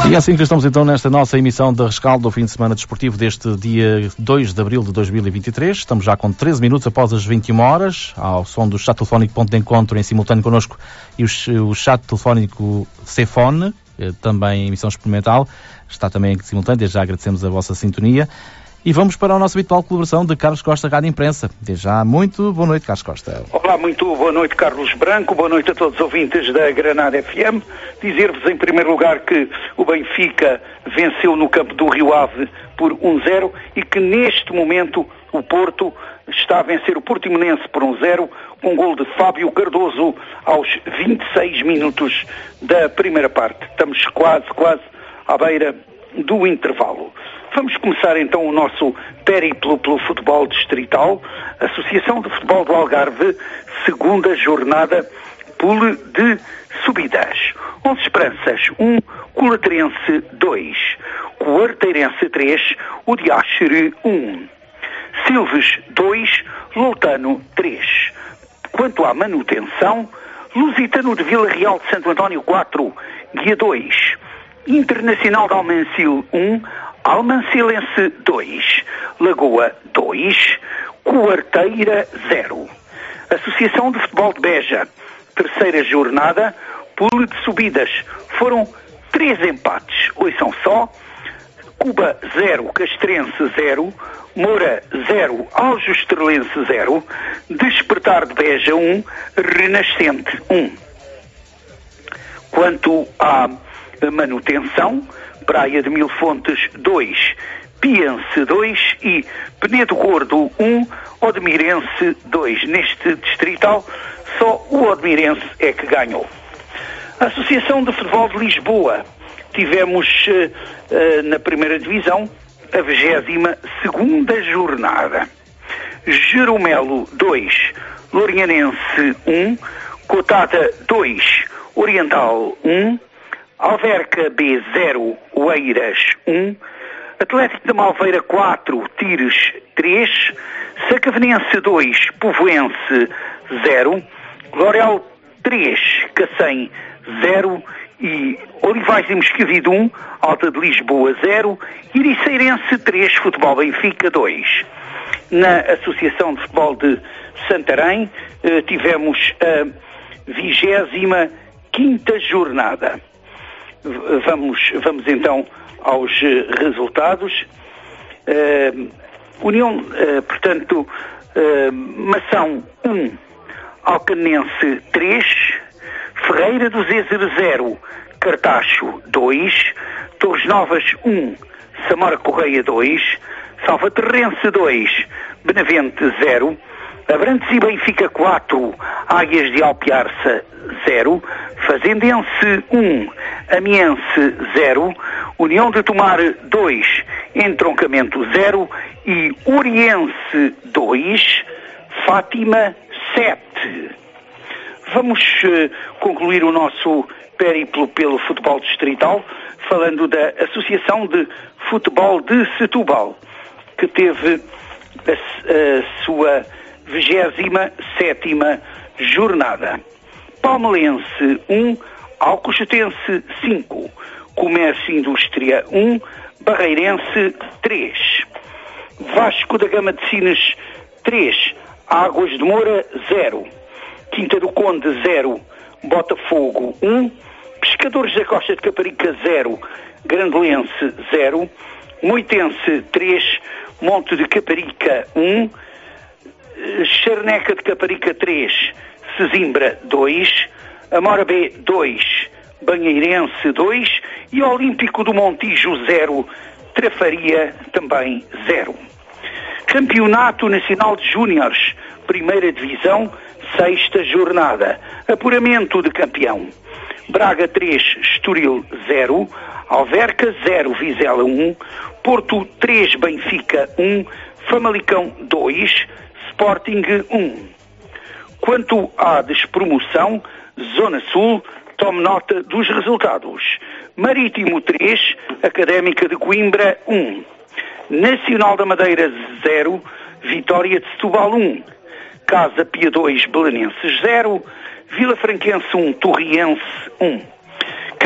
E assim que estamos então nesta nossa emissão de rescaldo do fim de semana desportivo deste dia 2 de abril de 2023. Estamos já com 13 minutos após as 21 horas, ao som do chat telefónico Ponto de Encontro em simultâneo connosco e o chat telefónico Cefone, também em emissão experimental, está também em simultâneo, desde já agradecemos a vossa sintonia. E vamos para a nossa habitual colaboração de Carlos Costa, Rádio Imprensa. Desde já, muito boa noite, Carlos Costa. Olá, muito boa noite, Carlos Branco. Boa noite a todos os ouvintes da Granada FM. Dizer-vos, em primeiro lugar, que o Benfica venceu no campo do Rio Ave por 1-0 e que, neste momento, o Porto está a vencer o Portimonense por 1-0, com um gol de Fábio Cardoso aos 26 minutos da primeira parte. Estamos quase à beira do intervalo. Vamos começar então o nosso périplo pelo futebol distrital. Associação de Futebol do Algarve, segunda jornada, pool de subidas. 11 Esperanças 1, Colaterense 2, Quarteirense 3, o Diaxere 1, Silves 2, Loutano 3. Quanto à manutenção, Lusitano de Vila Real de Santo António 4, Guia 2, Internacional de Almancil 1, Almancilense 2, Lagoa 2, Quarteira 0. Associação de Futebol de Beja, terceira jornada, pool de subidas. Foram 3 empates. Ouçam só: Cuba 0, Castrense 0, Moura 0, Aljustrelense 0, Despertar de Beja 1, Renascente 1. Quanto à manutenção, Praia de Mil Fontes 2, Piense 2 e Penedo Gordo 1, Odmirense 2. Neste distrital, só o Odmirense é que ganhou. A Associação de Futebol de Lisboa, tivemos na primeira divisão a 22ª jornada. Jeromelo 2, Lorianense 1, Cotada 2, Oriental 1, Alverca B 0, Oeiras 1, Atlético da Malveira 4, Tires 3, Sacavenense 2, Povoense 0, L'Oréal 3, Cacém 0 e Olivais de Moscavide 1, Alta de Lisboa 0, Iriceirense 3, Futebol Benfica 2. Na Associação de Futebol de Santarém tivemos a 25ª jornada. Vamos então aos resultados. União, portanto, Mação 1, Alcanense 3, Ferreira do Zézer 0, Cartacho 2, Torres Novas 1, Samora Correia 2, Salvaterrense 2, Benavente 0, Abrantes e Benfica 4, Águias de Alpiarça 0, Fazendense 1, Amiense 0, União de Tomar 2, Entroncamento 0 e Oriense 2, Fátima 7. Vamos concluir o nosso périplo pelo futebol distrital falando da Associação de Futebol de Setúbal, que teve a sua 27ª jornada. Palmelense 1, Alcochetense 5, Comércio e Indústria 1, Barreirense 3, Vasco da Gama de Sines 3, Águas de Moura 0, Quinta do Conde 0, Botafogo 1, Pescadores da Costa de Caparica 0, Grandelense 0, Moitense 3, Monte de Caparica 1, Charneca de Caparica 3, Sesimbra 2, Amora B 2, Banheirense 2 e Olímpico do Montijo 0, Trafaria também 0. Campeonato Nacional de Júniores, primeira divisão, 6ª jornada. Apuramento de campeão. Braga 3, Estoril 0, Alverca 0, Vizela 1, Porto 3, Benfica 1, Famalicão 2, Sporting 1. Quanto à despromoção, Zona Sul, tome nota dos resultados. Marítimo 3, Académica de Coimbra 1, Nacional da Madeira 0, Vitória de Setúbal 1, Casa Pia 2, Belenenses 0, Vila Franquense 1, Torriense 1.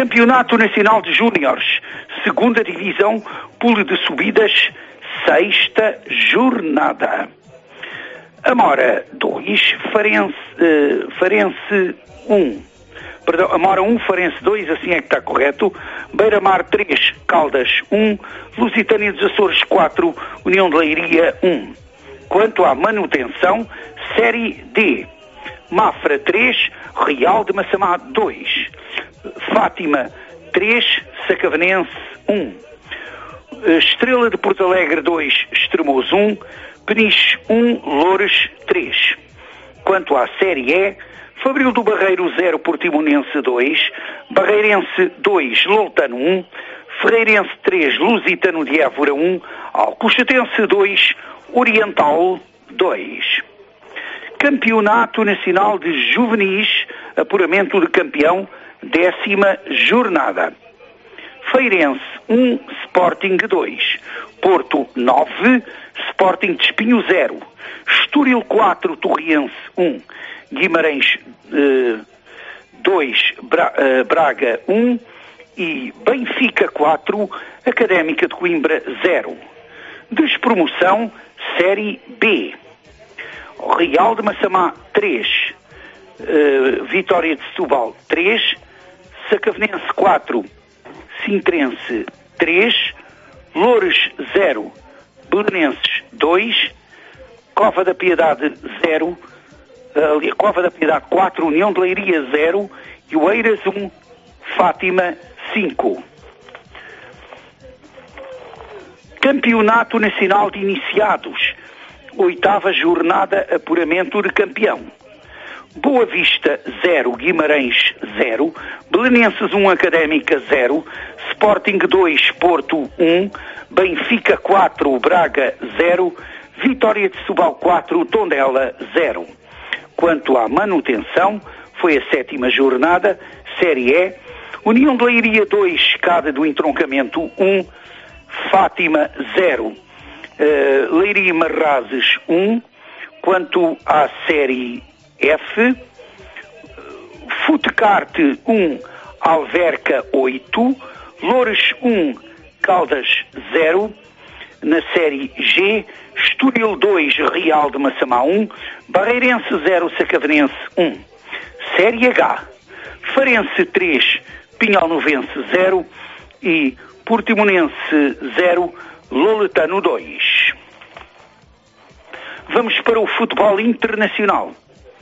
Campeonato Nacional de Júniores, segunda divisão, pulo de subidas, sexta jornada. Amora 2, Farense 1. Perdão, Amora 1, Farense 2, assim é que está correto. Beira-Mar 3, Caldas 1. Lusitânia dos Açores 4, União de Leiria 1. Quanto à manutenção, Série D. Mafra 3, Real de Massamá 2. Fátima 3, Sacavenense 1. Estrela de Porto Alegre 2, Estremoz 1. Peniche 1, Loures 3. Quanto à Série E, Fabril do Barreiro 0, Portimonense 2. Barreirense 2, Loutano 1. Ferreirense 3, Lusitano de Évora 1. Alcochatense 2, Oriental 2. Campeonato Nacional de Juvenis, apuramento de campeão, 10ª jornada. Feirense 1, Sporting 2. Porto 9, Sporting de Espinho 0. Estoril 4, Torriense 1. Guimarães 2, Braga 1. E Benfica 4, Académica de Coimbra 0. Despromoção, Série B. Real de Massamá 3, Vitória de Setúbal 3, Sacavenense 4, Sintrense 3, Loures 0, Belenenses 2, Cova da Piedade 0, Cova da Piedade 4, União de Leiria 0 e Oeiras 1, Fátima 5. Campeonato Nacional de Iniciados, 8ª jornada, apuramento de campeão. Boa Vista 0, Guimarães 0, Belenenses 1, Académica 0, Sporting 2, Porto 1, Benfica 4, Braga 0, Vitória de Setúbal 4, Tondela 0. Quanto à manutenção, foi a 7ª jornada, Série E, União de Leiria 2, Escada do Entroncamento 1, Fátima 0. Leiria Marrazes 1. Quanto à Série F, Futecarte 1, Alverca 8, Loures 1, Caldas 0. Na Série G, Estoril 2, Real de Massamá 1, Barreirense 0, Sacavenense 1. Série H, Farense 3, Pinhalnovense 0 e Portimonense 0, Loletano 2. Vamos para o futebol internacional.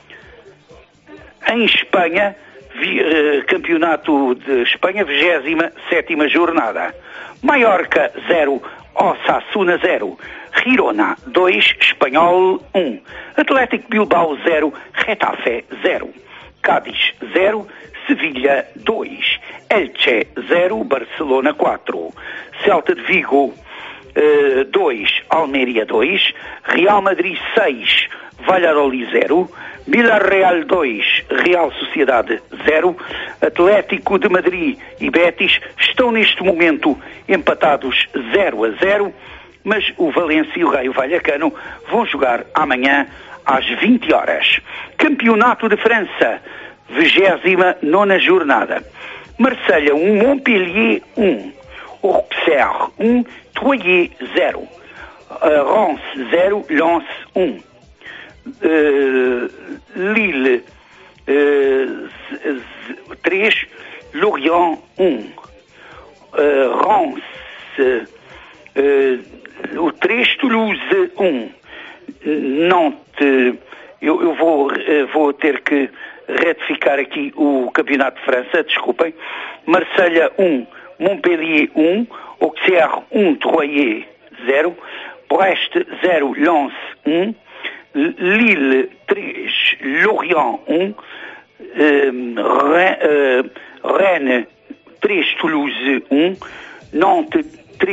Em Espanha, Campeonato de Espanha, 27ª jornada. Mallorca 0, Osasuna 0, Girona 2, Espanhol 1, Atlético Bilbao 0, Getafe 0, Cádiz 0, Sevilha 2, Elche 0, Barcelona 4, Celta de Vigo 2, Almeria 2, Real Madrid 6, Valladolid 0, Villarreal 2, Real Sociedade 0, Atlético de Madrid e Betis estão neste momento empatados 0-0, mas o Valência e o Raio Vallecano vão jogar amanhã às 20 horas. Campeonato de França, 29ª jornada. Marselha 1, Montpellier 1, Auxerre 1, Troyes 0, Reims 0, Lens 1, Lille 3, Lorient 1, Reims o 3, Toulouse 1, Nantes, eu vou ter que retificar aqui o Campeonato de França, desculpem. Marselha 1, Montpellier 1, Auxerre 1, Troyes 0, Brest 0, Lens 1, Lille 3, Lorient 1, Rennes 3, Toulouse 1, Nantes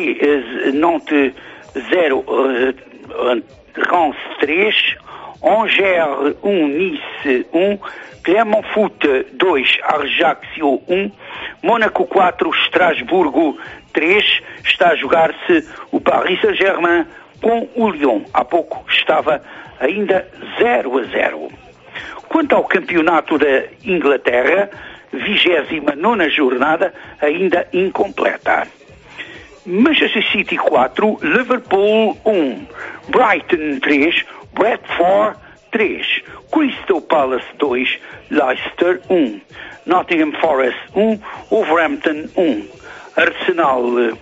0, Reims 3, Angers 1, Nice 1, Clermont-Foot 2, Ajaccio 1, Mônaco 4, Estrasburgo 3, está a jogar-se o Paris Saint-Germain com o Lyon. Há pouco estava ainda 0-0. Quanto ao campeonato da Inglaterra, 29ª jornada ainda incompleta. Manchester City 4, Liverpool 1, Brighton 3, Bradford 3, Crystal Palace 2, Leicester 1, Nottingham Forest 1, Wolverhampton 1, Arsenal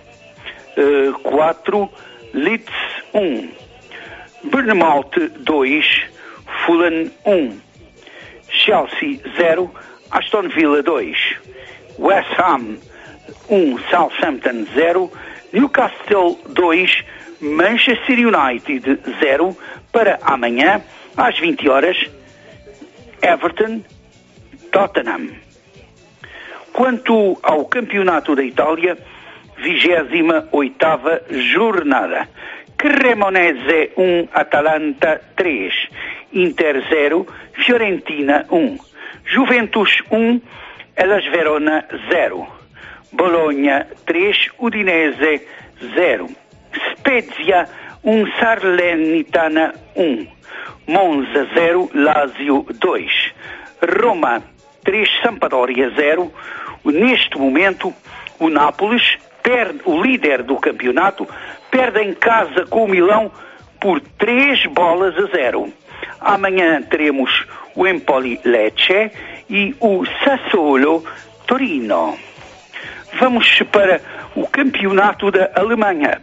4, Leeds 1, Bournemouth 2, Fulham 1, Chelsea 0, Aston Villa 2, West Ham 1, Southampton 0, Newcastle 2, Manchester United 0, para amanhã, às 20 horas, Everton, Tottenham. Quanto ao Campeonato da Itália, 28ª jornada. Cremonese 1, Atalanta 3, Inter 0, Fiorentina 1, Juventus 1, Hellas Verona 0, Bologna 3, Udinese 0, Spezia 1, Salernitana 1, Monza 0, Lazio 2, Roma 3, Sampdoria 0. Neste momento, o Nápoles, o líder do campeonato, perde em casa com o Milão por 3-0. Amanhã teremos o Empoli Lecce e o Sassuolo Torino. Vamos para o campeonato da Alemanha,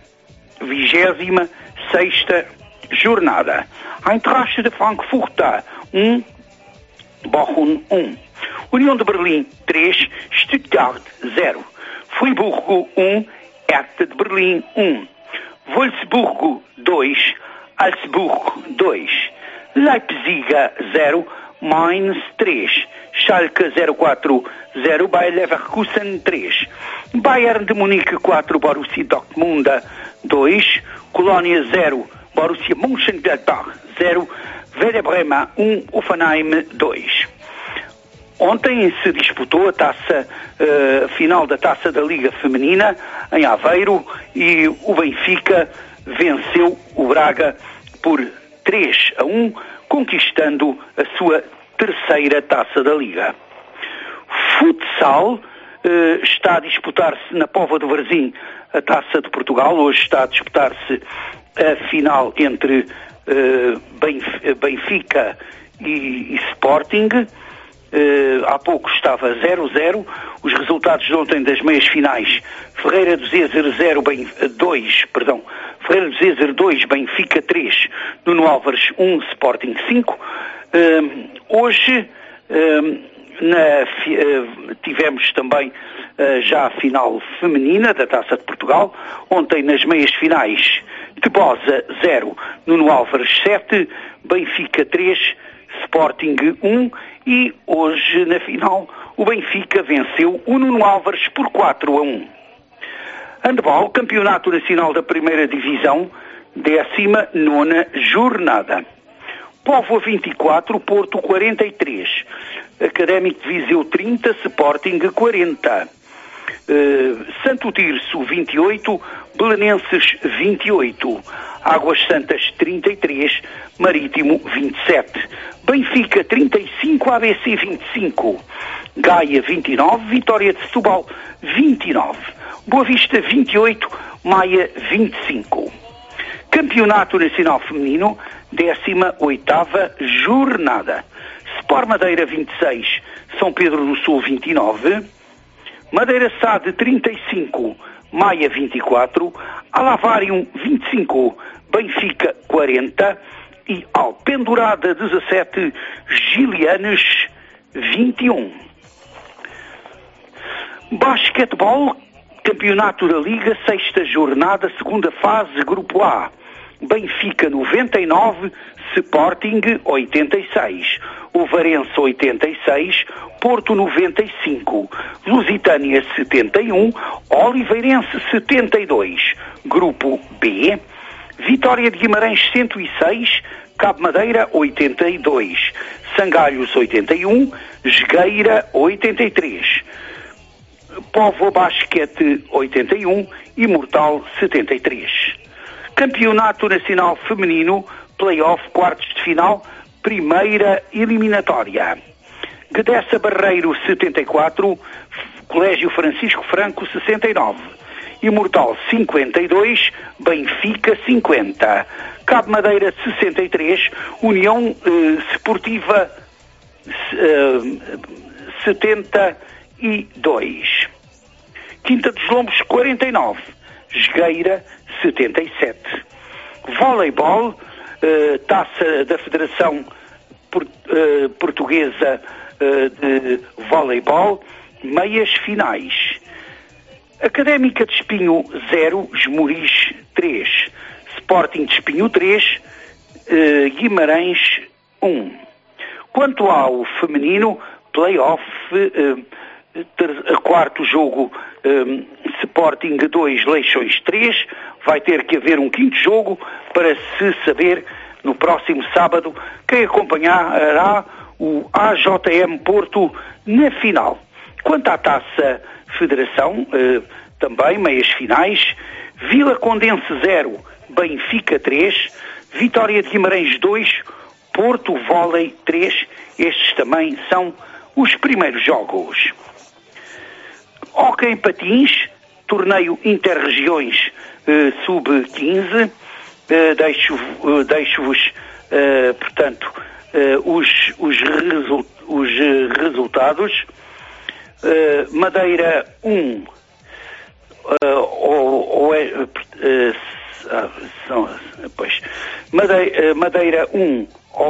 26ª jornada. Eintracht de Frankfurt 1, Bochum 1, União de Berlim 3, Stuttgart 0, Friburgo 1, Hertha de Berlim 1, Wolfsburgo 2, Augsburg 2, Leipzig 0, Mainz 3, Schalke 04, 0, Bayer Leverkusen 3, Bayern de Munique 4, Borussia Dortmund 2, Colônia 0, Borussia Mönchengladbach 0, Werder Bremen 1, Hoffenheim 2. Ontem se disputou a final da Taça da Liga Feminina em Aveiro e o Benfica venceu o Braga por 3-1, conquistando a sua terceira Taça da Liga. Futsal está a disputar-se na Póvoa do Varzim a Taça de Portugal. Hoje está a disputar-se a final entre Benfica e Sporting. Há pouco estava 0-0. Os resultados de ontem das meias finais: Ferreira do Zezer 2, Ferreira do Zezer 2, Benfica 3, Nuno Álvares 1, Sporting 5. Hoje tivemos também já a final feminina da Taça de Portugal. Ontem nas meias finais, Tebosa 0, Nuno Álvares 7, Benfica 3, Sporting 1, e hoje na final o Benfica venceu o Nuno Álvares por 4-1. Handball, Campeonato Nacional da Primeira Divisão, 19ª jornada. Póvoa 24, Porto 43, Académico de Viseu 30, Sporting 40, Santo Tirso 28, Belenenses 28, Águas Santas 33, Marítimo 27, Benfica 35, ABC 25, Gaia 29, Vitória de Setúbal 29, Boa Vista 28, Maia 25. Campeonato Nacional Feminino, 18ª jornada. Sport Madeira 26, São Pedro do Sul 29, Madeira Sade 35, Maia 24, Alavarium 25, Benfica 40 e Alpendurada 17, Gilianes 21. Basquetebol, Campeonato da Liga, 6ª jornada, 2ª fase, Grupo A. Benfica 99, Sporting 86, Ovarense 86, Porto 95, Lusitânia 71, Oliveirense 72, Grupo B. Vitória de Guimarães 106, Cabo Madeira 82, Sangalhos 81, Esgueira 83, Póvoa Basquete 81, Imortal 73. Campeonato Nacional Feminino, Play-off, quartos de final, primeira eliminatória. Guedessa Barreiro 74, Colégio Francisco Franco 69, Imortal 52, Benfica 50, Cabo Madeira 63, União Sportiva 72, Quinta dos Lombos 49, Jogueira 77. Voleibol, Taça da Federação Portuguesa de Voleibol, meias finais. Académica de Espinho 0, Esmoriz 3, Sporting de Espinho 3, Guimarães 1. Quanto ao feminino, play-off, quarto jogo, Sporting 2, Leixões 3, vai ter que haver um quinto jogo para se saber no próximo sábado quem acompanhará o AJM Porto na final. Quanto à Taça Federação, também meias finais, Vila Condense 0, Benfica 3, Vitória de Guimarães 2, Porto Vôlei 3, estes também são os primeiros jogos. Hóquei em patins, torneio Interregiões sub-15, deixo-vos, portanto, os resultados. Madeira 1, Madeira 1,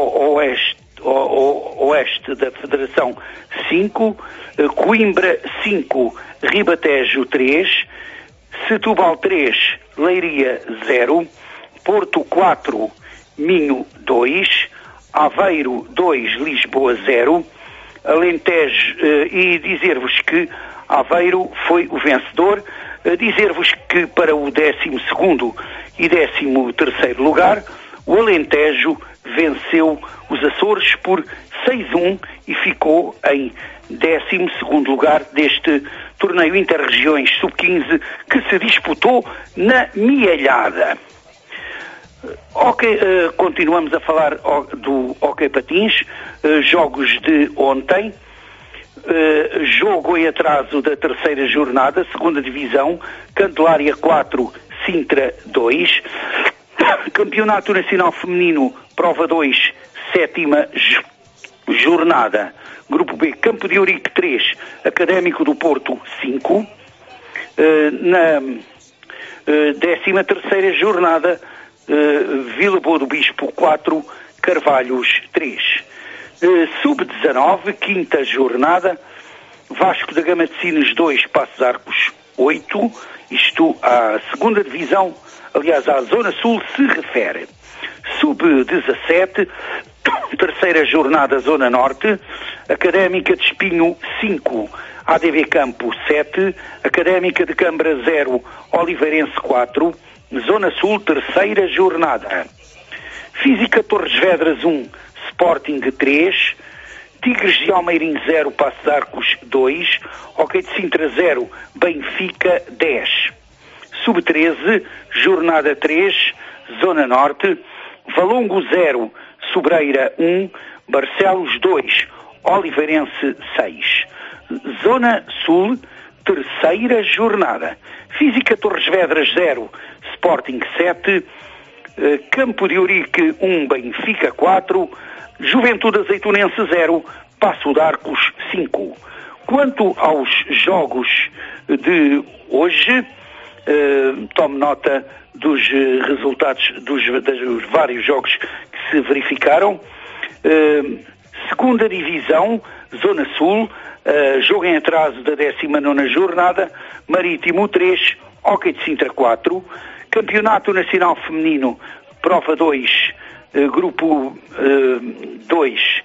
Oeste da Federação 5, Coimbra 5, Ribatejo 3, Setúbal 3, Leiria 0, Porto 4, Minho 2, Aveiro 2, Lisboa 0, Alentejo, e dizer-vos que Aveiro foi o vencedor, dizer-vos que para o 12º e 13º lugar, o Alentejo venceu os Açores por 6-1 e ficou em 12º lugar deste torneio Interregiões Sub-15 que se disputou na Mielhada. Continuamos a falar do hóquei patins, jogos de ontem, jogo em atraso da terceira jornada, segunda divisão, Candelária 4, Sintra 2, Campeonato Nacional Feminino, Prova 2, sétima jornada, Grupo B, Campo de Ourique 3, Académico do Porto 5, na 13ª jornada, Vila Boa do Bispo 4, Carvalhos 3. Sub-19, quinta jornada, Vasco da Gama de Sines 2, Passos Arcos 8, isto à segunda divisão, aliás à Zona Sul se refere. Sub-17, terceira jornada, Zona Norte, Académica de Espinho 5, ADV Campo 7, Académica de Câmara 0, Oliveirense 4, Zona Sul, terceira jornada. Física Torres Vedras 1, Sporting 3, Tigres de Almeirim 0, Passos Arcos 2, Hóquei de Sintra 0, Benfica 10. Sub-13, jornada 3, Zona Norte, Valongo 0, Sobreira 1, Barcelos 2, Oliveirense 6. Zona Sul, terceira jornada. Física Torres Vedras 0, Sporting 7, Campo de Ourique 1, Benfica 4, Juventude Azeitonense 0, Passo de Arcos 5. Quanto aos jogos de hoje, tome nota dos resultados dos vários jogos que se verificaram. Segunda Divisão, Zona Sul, jogo em atraso da 19ª jornada, Marítimo 3, Hóquei de Sintra 4, Campeonato Nacional Feminino, Prova 2, Grupo 2,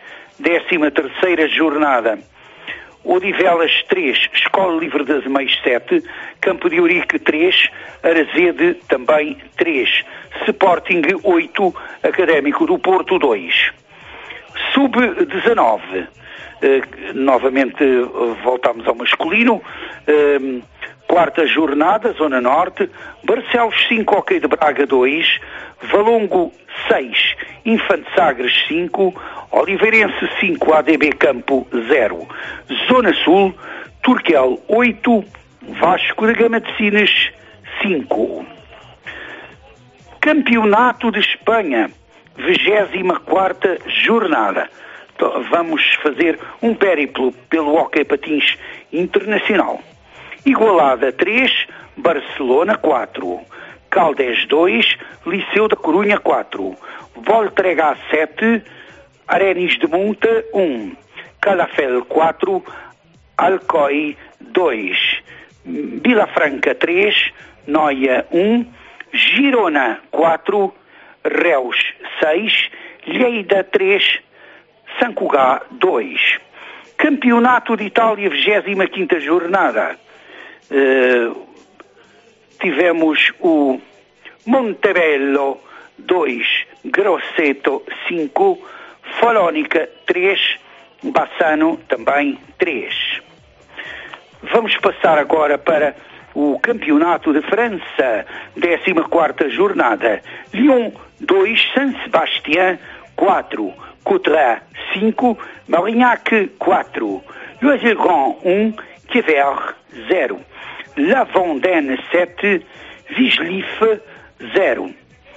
13ª jornada, Odivelas 3, Escola Livre das Meias 7, Campo de Ourique 3, Arazede também 3, Sporting 8, Académico do Porto 2. Sub-19, novamente voltamos ao masculino, quarta jornada, Zona Norte, Barcelos 5, Hóquei de Braga 2, Valongo 6, Infante Sagres 5, Oliveirense 5, ADB Campo 0. Zona Sul, Turquel 8, Vasco da Gama de Sines 5. Campeonato de Espanha, 24ª jornada. Então, vamos fazer um périplo pelo hóquei patins internacional. Igualada 3, Barcelona 4. Caldés 2, Liceu da Corunha 4. Voltregá 7, Arenis de Munta 1. Calafel 4, Alcoi 2. Vilafranca 3, Noia 1. Girona 4, Reus 6. Lleida 3, Sant Cugat 2. Campeonato de Itália, 25ª jornada. Tivemos o Montebello 2, Grosseto 5, Folónica 3, Bassano também 3. Vamos passar agora para o Campeonato de França, 14ª jornada. Lyon 2, Saint-Sébastien 4, Coutras 5, Marignac 4, Loisel-Grand 1, Quevert 0. La Vendée 7, Villejuif 0.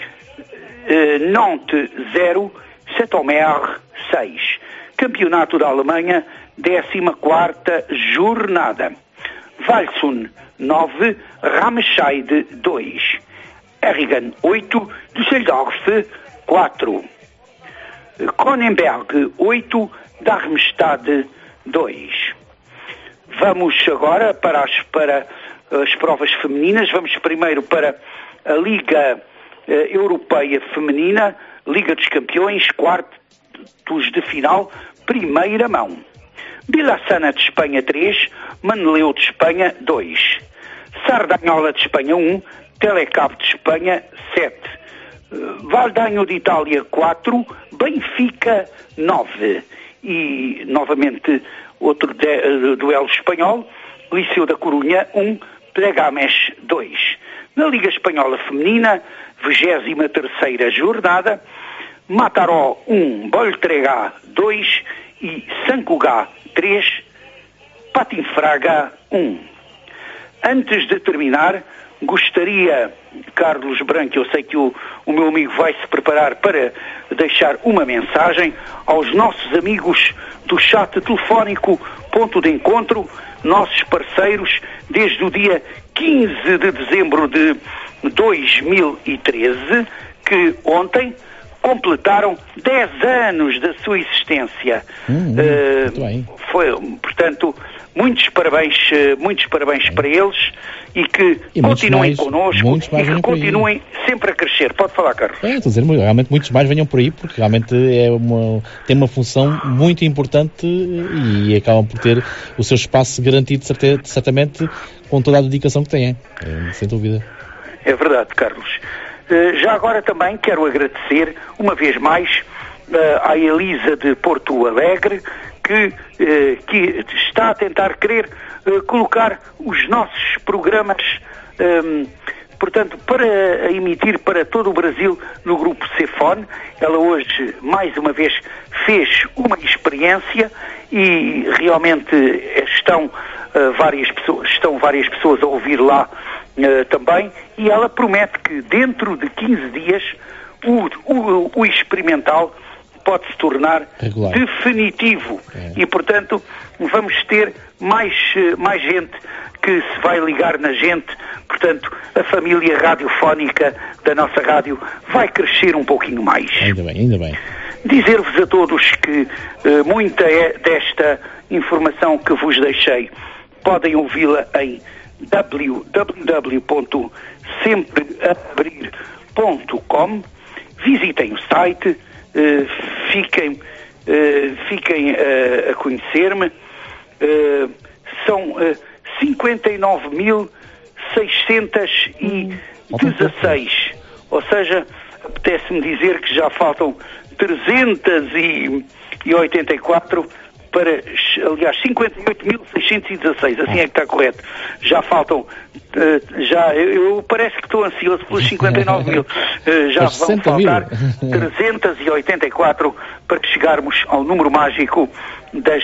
Nantes 0, Saint-Omer 6. Campeonato da Alemanha, 14ª jornada. Walsum 9, Ramscheid 2. Erringen 8, Düsseldorf 4. Kronenberg 8, Darmstadt 2. Vamos agora para as provas femininas. Vamos primeiro para a Liga Europeia Feminina, Liga dos Campeões, quartos de final, primeira mão. Vilassana de Espanha 3, Manleu de Espanha 2. Sardanhola de Espanha 1, Telecabo de Espanha 7. Valdanho de Itália 4, Benfica 9. E novamente outro duelo espanhol, Liceu da Corunha 1, Leganés 2. Na Liga Espanhola Feminina, 23ª jornada, Mataró 1, Voltregá 2 e Sant Cugat 3, Patinfraga 1. Antes de terminar, gostaria, Carlos Branco, eu sei que o meu amigo vai se preparar para deixar uma mensagem aos nossos amigos do chat telefónico Ponto de Encontro, nossos parceiros, desde o dia 15 de dezembro de 2013, que ontem completaram 10 anos da sua existência. Muito bem. Foi, portanto, muitos parabéns para eles e que continuem connosco e que continuem sempre a crescer. Pode falar, Carlos. Estou a dizer, realmente muitos mais venham por aí, porque realmente tem uma função muito importante e acabam por ter o seu espaço garantido, certamente, com toda a dedicação que têm, sem dúvida. É verdade, Carlos. Já agora também quero agradecer, uma vez mais, à Elisa de Porto Alegre, que está a tentar querer colocar os nossos programas, portanto, para emitir para todo o Brasil no grupo Cefone. Ela hoje, mais uma vez, fez uma experiência e realmente estão várias pessoas a ouvir lá também, e ela promete que dentro de 15 dias o experimental pode se tornar regular, definitivo. E, portanto, vamos ter mais gente que se vai ligar na gente. Portanto, a família radiofónica da nossa rádio vai crescer um pouquinho mais. Ainda bem. Dizer-vos a todos que muita desta informação que vos deixei podem ouvi-la em www.sempreabrir.com. Visitem o site, fiquem a conhecer-me. São 59.616, ou seja, apetece-me dizer que já faltam 384 para, aliás, 58.616, assim é que está correto. Já faltam, eu parece que estou ansioso pelos 59 mil. Já vão faltar 384 para chegarmos ao número mágico das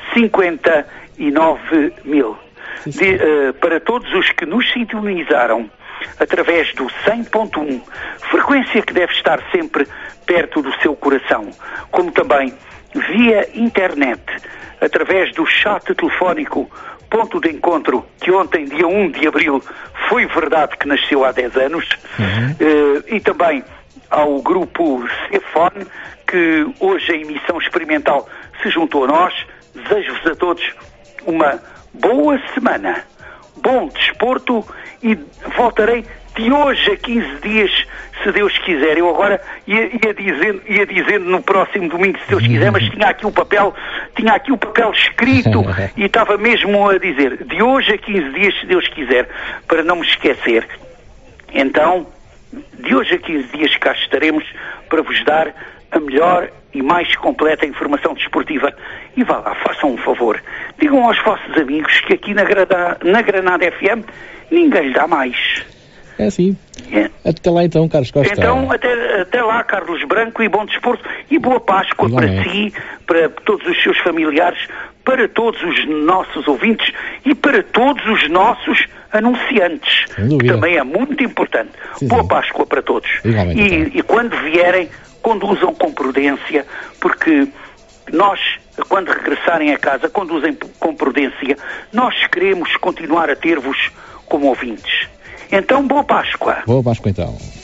59 mil. Para todos os que nos sintonizaram através do 100.1, frequência que deve estar sempre perto do seu coração, como também via internet, através do chat telefónico Ponto de Encontro, que ontem, dia 1 de abril, foi verdade que nasceu há 10 anos, e também ao grupo Cefone, que hoje a emissão experimental se juntou a nós. Desejo-vos a todos uma boa semana, bom desporto, e voltarei de hoje a 15 dias, se Deus quiser. Eu agora ia dizendo no próximo domingo, se Deus quiser, mas tinha aqui o papel escrito e estava mesmo a dizer de hoje a 15 dias, se Deus quiser, para não me esquecer. Então, de hoje a 15 dias cá estaremos para vos dar a melhor e mais completa informação desportiva. E vá lá, façam um favor, digam aos vossos amigos que aqui na Granada FM ninguém lhe dá mais. É assim. Até lá então, Carlos Costa. Então, até lá, Carlos Branco, e bom desporto e boa Páscoa para si, para todos os seus familiares, para todos os nossos ouvintes e para todos os nossos anunciantes, que também é muito importante. Sim, boa Páscoa para todos. E quando vierem, conduzam com prudência, porque nós, quando regressarem a casa, conduzem com prudência. Nós queremos continuar a ter-vos como ouvintes. Então, boa Páscoa. Boa Páscoa, então.